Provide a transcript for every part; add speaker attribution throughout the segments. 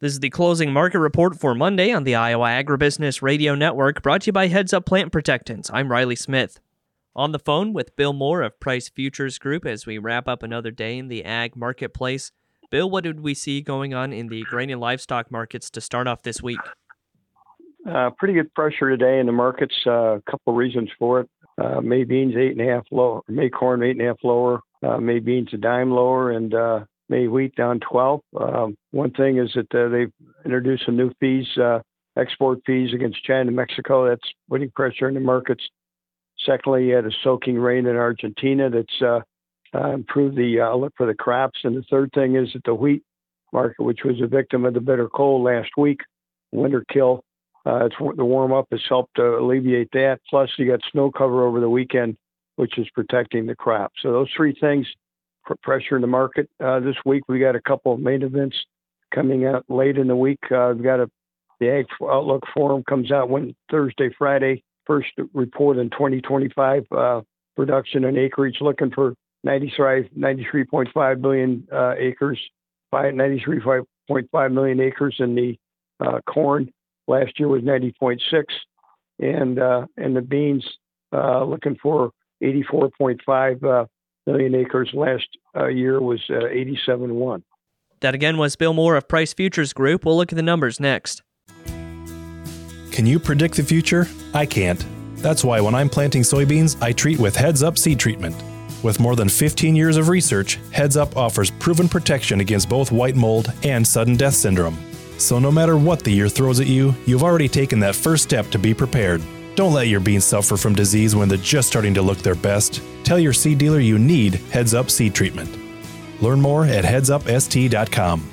Speaker 1: This is the closing market report for Monday on the Iowa Agribusiness Radio Network, brought to you by Heads Up Plant Protectants. I'm Riley Smith. On the phone with Bill Moore of Price Futures Group as we wrap up another day in the ag marketplace. Bill, what did we see going on in the grain and livestock markets to start off this week?
Speaker 2: Pretty good pressure today in the markets. A couple reasons for it. May beans 8.5 lower, May corn 8.5 lower, May beans a dime lower, and May wheat down 12. One thing is that they've introduced some new fees, export fees against China and Mexico. That's putting pressure in the markets. Secondly, you had a soaking rain in Argentina that's improved the outlook for the crops. And the third thing is that the wheat market, which was a victim of the bitter cold last week, winter kill, the warm up has helped alleviate that. Plus, you got snow cover over the weekend, which is protecting the crop. So those three things put pressure in the market. This week, we got a couple of main events coming out late in the week. We've got the Ag Outlook Forum comes out Thursday, Friday. First report in 2025 production and acreage, looking for 93.5 billion acres, 93.5 million acres in the corn. Last year was 90.6, and the beans looking for 84.5 million acres. Last year was 87.1.
Speaker 1: That again was Bill Moore of Price Futures Group. We'll look at the numbers next.
Speaker 3: Can you predict the future? I can't. That's why when I'm planting soybeans, I treat with Heads Up seed treatment. With more than 15 years of research, Heads Up offers proven protection against both white mold and sudden death syndrome. So no matter what the year throws at you, you've already taken that first step to be prepared. Don't let your beans suffer from disease when they're just starting to look their best. Tell your seed dealer you need Heads Up seed treatment. Learn more at headsupst.com.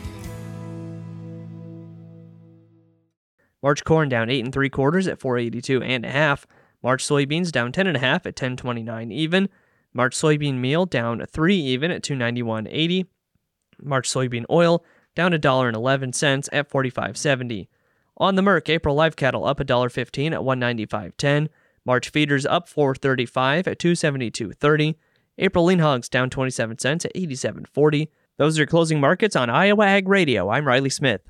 Speaker 1: March corn down 8 3/4 at 482.5. March soybeans down 10.5 at 1029 even. March soybean meal down 3 even at 291.80. March soybean oil down $1.11 at 45.70. On the Merc, April live cattle up $1.15 at 195.10. March feeders up $4.35 at 272.30. April lean hogs down 27 cents at 87.40. Those are your closing markets on Iowa Ag Radio. I'm Riley Smith.